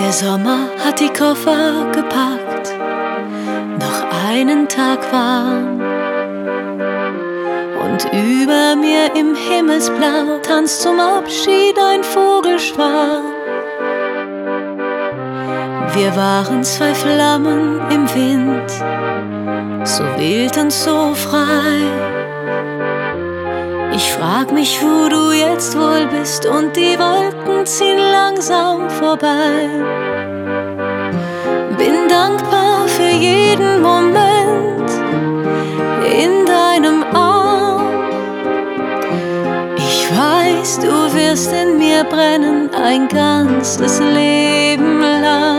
Der Sommer hat die Koffer gepackt, noch einen Tag warm. Und über mir im Himmelsblau tanzt zum Abschied ein Vogelschwarm. Wir waren zwei Flammen im Wind, so wild und so frei. Ich frag mich, wo du jetzt wohl bist, und die Wolken ziehen langsam vorbei. Bin dankbar für jeden Moment in deinem Arm. Ich weiß, du wirst in mir brennen ein ganzes Leben lang.